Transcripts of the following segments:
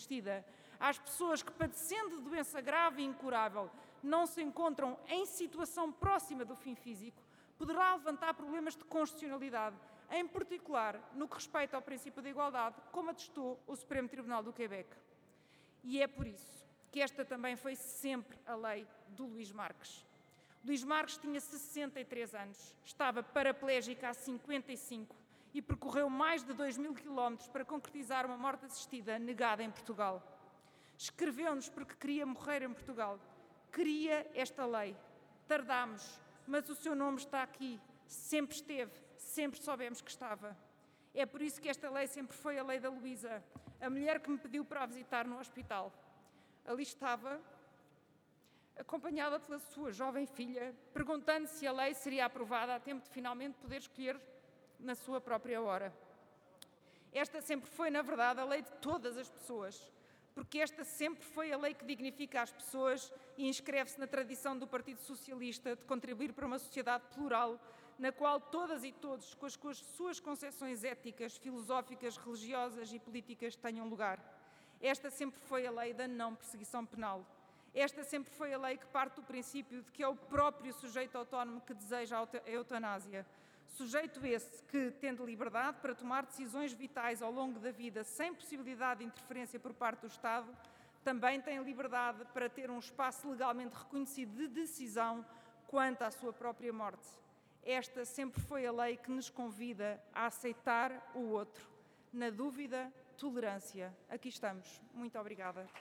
assistida, às pessoas que, padecendo de doença grave e incurável, não se encontram em situação próxima do fim físico, poderá levantar problemas de constitucionalidade, em particular no que respeita ao princípio da igualdade, como atestou o Supremo Tribunal do Quebec. E é por isso que esta também foi sempre a lei do Luís Marques. Luís Marques tinha 63 anos, estava paraplégico há 55 e percorreu mais de 2.000 quilómetros para concretizar uma morte assistida negada em Portugal. Escreveu-nos porque queria morrer em Portugal. Queria esta lei. Tardámos, mas o seu nome está aqui. Sempre esteve, sempre soubemos que estava. É por isso que esta lei sempre foi a lei da Luísa, a mulher que me pediu para a visitar no hospital. Ali estava, acompanhada pela sua jovem filha, perguntando se a lei seria aprovada a tempo de finalmente poder escolher na sua própria hora. Esta sempre foi, na verdade, a lei de todas as pessoas, porque esta sempre foi a lei que dignifica as pessoas e inscreve-se na tradição do Partido Socialista de contribuir para uma sociedade plural, na qual todas e todos, com as suas concepções éticas, filosóficas, religiosas e políticas, tenham lugar. Esta sempre foi a lei da não perseguição penal. Esta sempre foi a lei que parte do princípio de que é o próprio sujeito autónomo que deseja a eutanásia. Sujeito esse que, tendo liberdade para tomar decisões vitais ao longo da vida sem possibilidade de interferência por parte do Estado, também tem liberdade para ter um espaço legalmente reconhecido de decisão quanto à sua própria morte. Esta sempre foi a lei que nos convida a aceitar o outro. Na dúvida, tolerância. Aqui estamos. Muito obrigada.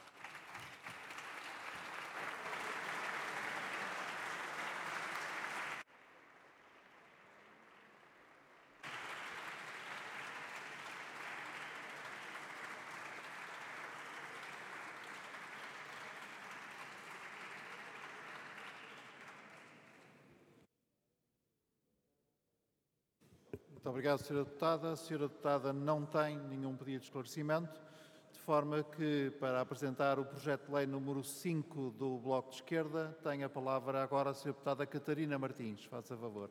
Muito obrigado, Sra. Deputada. A Sra. Deputada não tem nenhum pedido de esclarecimento, de forma que, para apresentar o projeto de lei número 5 do Bloco de Esquerda, tem a palavra agora a Sra. Deputada Catarina Martins. Faça favor.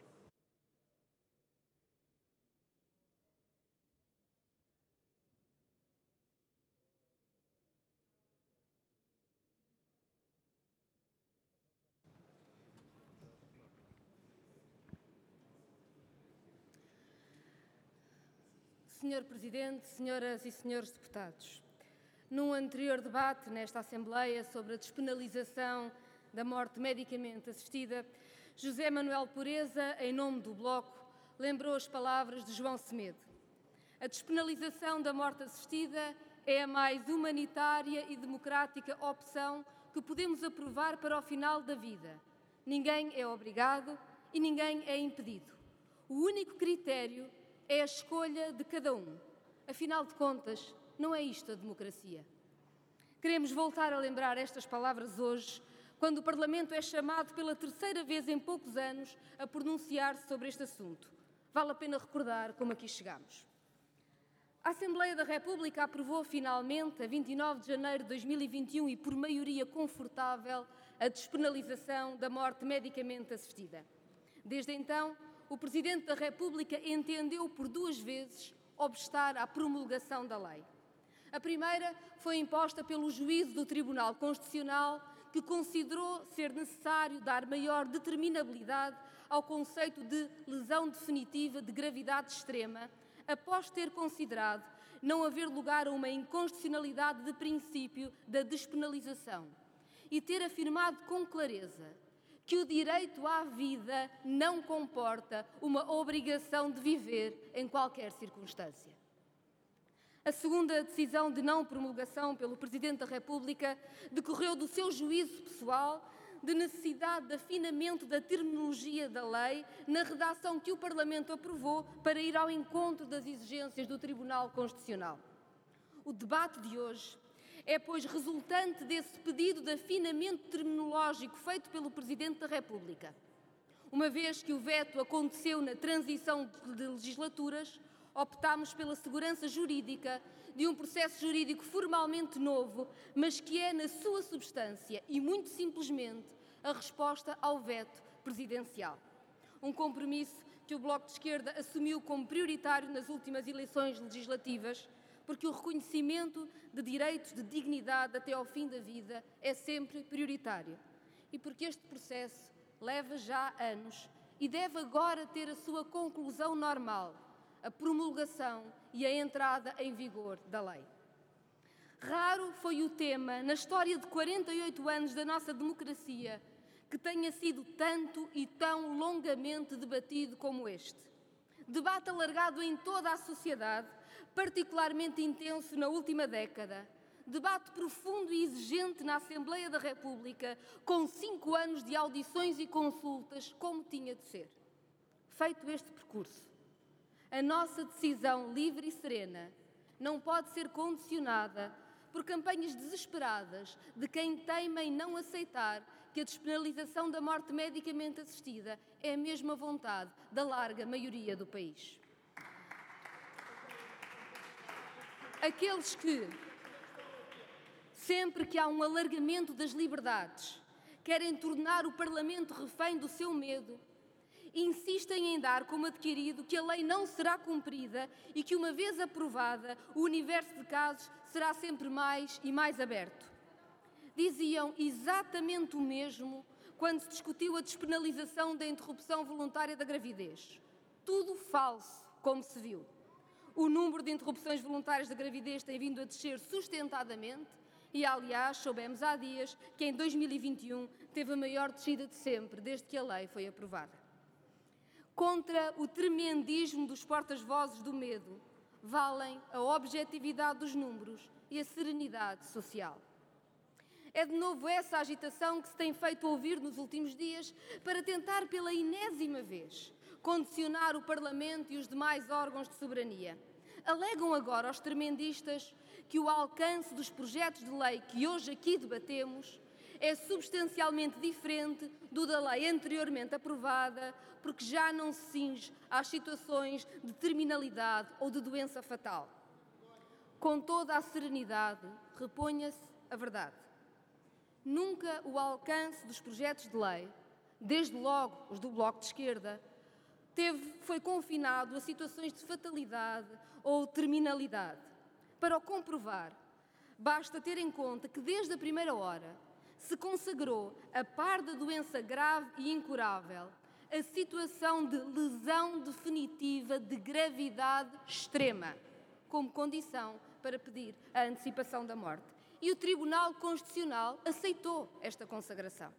Senhor Presidente, senhoras e senhores deputados, num anterior debate nesta Assembleia sobre a despenalização da morte medicamente assistida, José Manuel Pureza, em nome do Bloco, lembrou as palavras de João Semedo. A despenalização da morte assistida é a mais humanitária e democrática opção que podemos aprovar para o final da vida. Ninguém é obrigado e ninguém é impedido. O único critério é a escolha de cada um. Afinal de contas, não é isto a democracia. Queremos voltar a lembrar estas palavras hoje, quando o Parlamento é chamado pela terceira vez em poucos anos a pronunciar-se sobre este assunto. Vale a pena recordar como aqui chegamos. A Assembleia da República aprovou finalmente, a 29 de janeiro de 2021 e por maioria confortável, a despenalização da morte medicamente assistida. Desde então, o Presidente da República entendeu por duas vezes obstar à promulgação da lei. A primeira foi imposta pelo juízo do Tribunal Constitucional, que considerou ser necessário dar maior determinabilidade ao conceito de lesão definitiva de gravidade extrema, após ter considerado não haver lugar a uma inconstitucionalidade de princípio da despenalização e ter afirmado com clareza que o direito à vida não comporta uma obrigação de viver em qualquer circunstância. A segunda decisão de não promulgação pelo Presidente da República decorreu do seu juízo pessoal de necessidade de afinamento da terminologia da lei na redação que o Parlamento aprovou para ir ao encontro das exigências do Tribunal Constitucional. O debate de hoje é, pois, resultante desse pedido de afinamento terminológico feito pelo Presidente da República. Uma vez que o veto aconteceu na transição de legislaturas, optámos pela segurança jurídica de um processo jurídico formalmente novo, mas que é, na sua substância e muito simplesmente, a resposta ao veto presidencial. Um compromisso que o Bloco de Esquerda assumiu como prioritário nas últimas eleições legislativas, porque o reconhecimento de direitos de dignidade até ao fim da vida é sempre prioritário e porque este processo leva já anos e deve agora ter a sua conclusão normal, a promulgação e a entrada em vigor da lei. Raro foi o tema, na história de 48 anos da nossa democracia, que tenha sido tanto e tão longamente debatido como este. Debate alargado em toda a sociedade, particularmente intenso na última década. Debate profundo e exigente na Assembleia da República, com 5 anos de audições e consultas, como tinha de ser. Feito este percurso, a nossa decisão livre e serena não pode ser condicionada por campanhas desesperadas de quem teima em não aceitar que a despenalização da morte medicamente assistida é a mesma vontade da larga maioria do país. Aqueles que, sempre que há um alargamento das liberdades, querem tornar o Parlamento refém do seu medo, insistem em dar como adquirido que a lei não será cumprida e que, uma vez aprovada, o universo de casos será sempre mais e mais aberto. Diziam exatamente o mesmo quando se discutiu a despenalização da interrupção voluntária da gravidez. Tudo falso, como se viu. O número de interrupções voluntárias da gravidez tem vindo a descer sustentadamente e, aliás, soubemos há dias que em 2021 teve a maior descida de sempre, desde que a lei foi aprovada. Contra o tremendismo dos portas-vozes do medo, valem a objetividade dos números e a serenidade social. É de novo essa agitação que se tem feito ouvir nos últimos dias para tentar pela enésima vez condicionar o Parlamento e os demais órgãos de soberania. Alegam agora os tremendistas que o alcance dos projetos de lei que hoje aqui debatemos é substancialmente diferente do da lei anteriormente aprovada, porque já não se cinge às situações de terminalidade ou de doença fatal. Com toda a serenidade, reponha-se a verdade. Nunca o alcance dos projetos de lei, desde logo os do Bloco de Esquerda, foi confinado a situações de fatalidade ou terminalidade. Para o comprovar, basta ter em conta que desde a primeira hora se consagrou, a par da doença grave e incurável, a situação de lesão definitiva de gravidade extrema, como condição para pedir a antecipação da morte. E o Tribunal Constitucional aceitou esta consagração.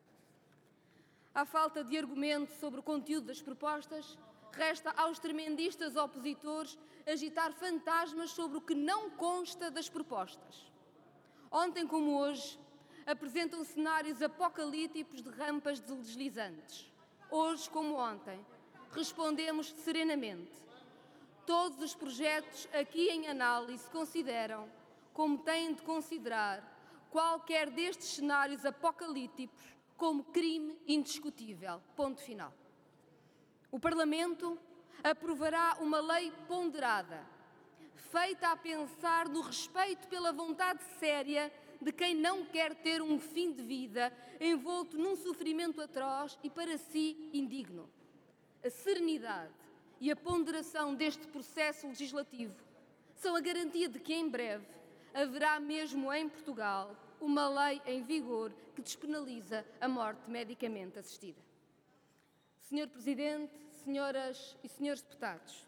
À falta de argumento sobre o conteúdo das propostas, resta aos tremendistas opositores agitar fantasmas sobre o que não consta das propostas. Ontem como hoje, apresentam cenários apocalípticos de rampas deslizantes. Hoje, como ontem, respondemos serenamente. Todos os projetos aqui em análise consideram, como têm de considerar, qualquer destes cenários apocalípticos como crime indiscutível. Ponto final. O Parlamento aprovará uma lei ponderada, feita a pensar no respeito pela vontade séria de quem não quer ter um fim de vida envolto num sofrimento atroz e para si indigno. A serenidade e a ponderação deste processo legislativo são a garantia de que em breve haverá mesmo em Portugal uma lei em vigor que despenaliza a morte medicamente assistida. Senhor Presidente, senhoras e senhores deputados,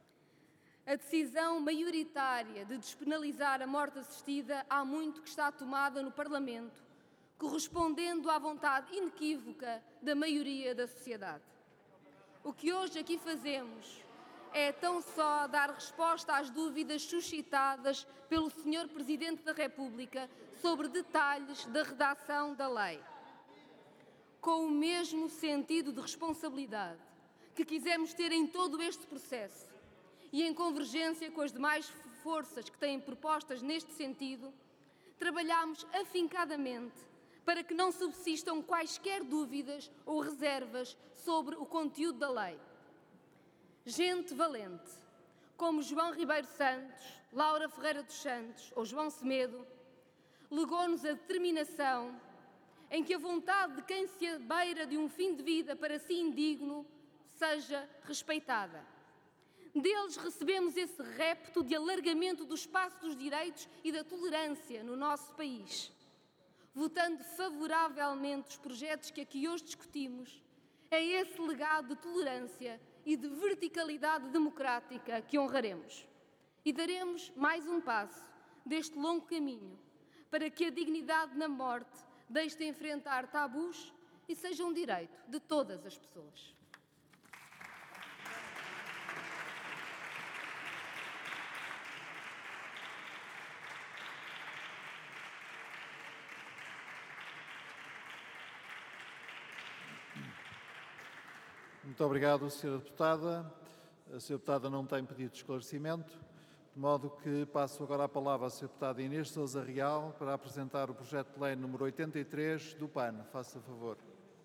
a decisão maioritária de despenalizar a morte assistida há muito que está tomada no Parlamento, correspondendo à vontade inequívoca da maioria da sociedade. O que hoje aqui fazemos é tão só dar resposta às dúvidas suscitadas pelo Sr. Presidente da República sobre detalhes da redação da lei. Com o mesmo sentido de responsabilidade que quisemos ter em todo este processo, e em convergência com as demais forças que têm propostas neste sentido, trabalhamos afincadamente para que não subsistam quaisquer dúvidas ou reservas sobre o conteúdo da lei. Gente valente, como João Ribeiro Santos, Laura Ferreira dos Santos ou João Semedo, legou-nos a determinação em que a vontade de quem se abeira de um fim de vida para si indigno seja respeitada. Deles recebemos esse repto de alargamento do espaço dos direitos e da tolerância no nosso país. Votando favoravelmente os projetos que aqui hoje discutimos, é esse legado de tolerância e de verticalidade democrática que honraremos. E daremos mais um passo deste longo caminho para que a dignidade na morte deixe de enfrentar tabus e seja um direito de todas as pessoas. Muito obrigado, Sra. Deputada. A Sra. Deputada não tem pedido de esclarecimento, de modo que passo agora a palavra à Sra. Deputada Inês Sousa Real para apresentar o projeto de lei número 83 do PAN. Faça favor.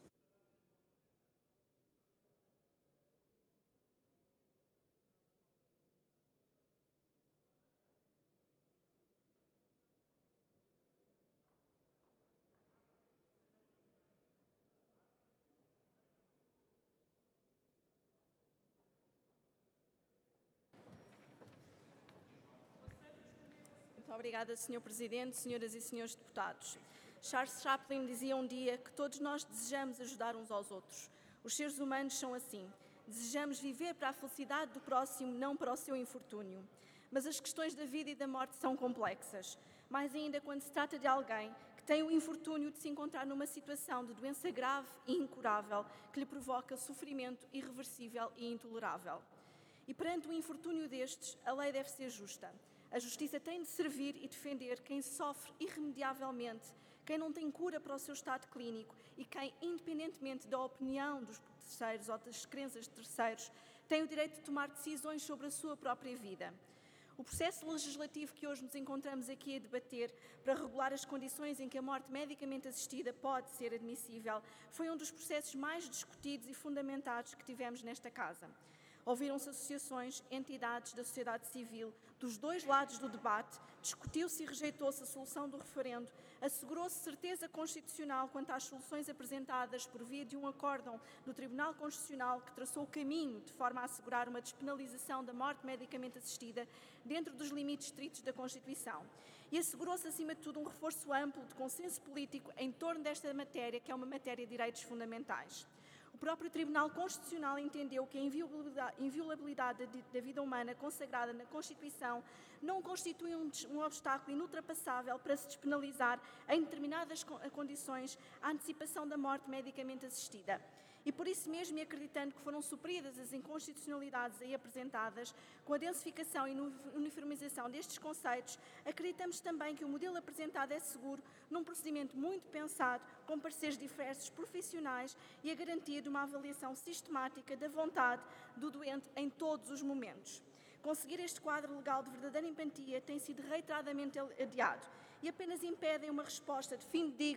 Muito obrigada, Sr. Presidente, senhoras e senhores deputados. Charles Chaplin dizia um dia que todos nós desejamos ajudar uns aos outros. Os seres humanos são assim. Desejamos viver para a felicidade do próximo, não para o seu infortúnio. Mas as questões da vida e da morte são complexas. Mais ainda quando se trata de alguém que tem o infortúnio de se encontrar numa situação de doença grave e incurável que lhe provoca sofrimento irreversível e intolerável. E perante um infortúnio destes, a lei deve ser justa. A justiça tem de servir e defender quem sofre irremediavelmente, quem não tem cura para o seu estado clínico e quem, independentemente da opinião dos terceiros ou das crenças de terceiros, tem o direito de tomar decisões sobre a sua própria vida. O processo legislativo que hoje nos encontramos aqui a debater para regular as condições em que a morte medicamente assistida pode ser admissível foi um dos processos mais discutidos e fundamentados que tivemos nesta Casa. Ouviram-se associações, entidades da sociedade civil, dos dois lados do debate, discutiu-se e rejeitou-se a solução do referendo, assegurou-se certeza constitucional quanto às soluções apresentadas por via de um acórdão do Tribunal Constitucional que traçou o caminho de forma a assegurar uma despenalização da morte medicamente assistida dentro dos limites estritos da Constituição. E assegurou-se, acima de tudo, um reforço amplo de consenso político em torno desta matéria, que é uma matéria de direitos fundamentais. O próprio Tribunal Constitucional entendeu que a inviolabilidade da vida humana consagrada na Constituição não constitui um obstáculo inultrapassável para se despenalizar, em determinadas condições, a antecipação da morte medicamente assistida. E por isso mesmo, e acreditando que foram supridas as inconstitucionalidades aí apresentadas, com a densificação e uniformização destes conceitos, acreditamos também que o modelo apresentado é seguro, num procedimento muito pensado, com pareceres diversos profissionais e a garantia de uma avaliação sistemática da vontade do doente em todos os momentos. Conseguir este quadro legal de verdadeira empatia tem sido reiteradamente adiado e apenas impedem uma resposta de fim de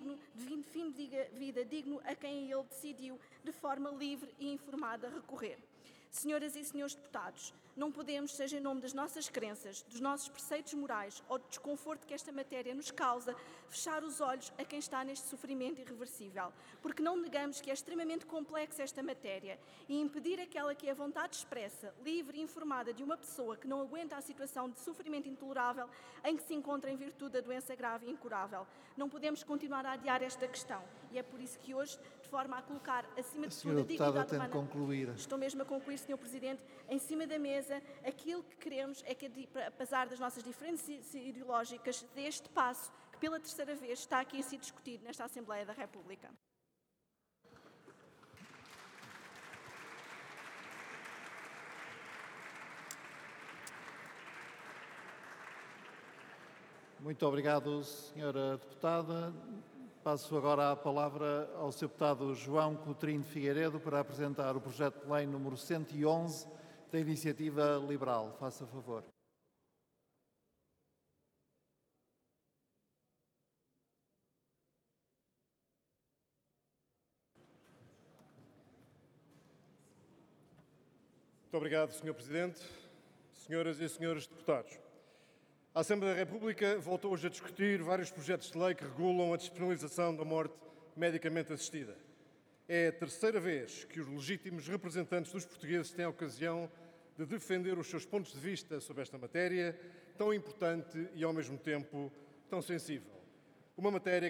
vida digno a quem ele decidiu, de forma livre e informada, recorrer. Senhoras e senhores deputados, não podemos, seja em nome das nossas crenças, dos nossos preceitos morais ou do desconforto que esta matéria nos causa, fechar os olhos a quem está neste sofrimento irreversível, porque não negamos que é extremamente complexa esta matéria e impedir aquela que é a vontade expressa, livre e informada de uma pessoa que não aguenta a situação de sofrimento intolerável em que se encontra em virtude da doença grave e incurável. Não podemos continuar a adiar esta questão e é por isso que hoje, de forma a colocar acima de tudo a dignidade humana, estou mesmo a concluir, Sr. Presidente, em cima da mesa, aquilo que queremos é que, apesar das nossas diferenças ideológicas, deste passo que pela terceira vez está aqui a ser discutido nesta Assembleia da República. Muito obrigado, Sra. Deputada. Passo agora a palavra ao Sr. Deputado João Coutinho Figueiredo para apresentar o projeto de lei número 111 da Iniciativa Liberal. Faça favor. Muito obrigado, Sr. Presidente. Senhoras e senhores deputados, a Assembleia da República voltou hoje a discutir vários projetos de lei que regulam a despenalização da morte medicamente assistida. É a terceira vez que os legítimos representantes dos portugueses têm a ocasião de defender os seus pontos de vista sobre esta matéria, tão importante e, ao mesmo tempo, tão sensível. Uma matéria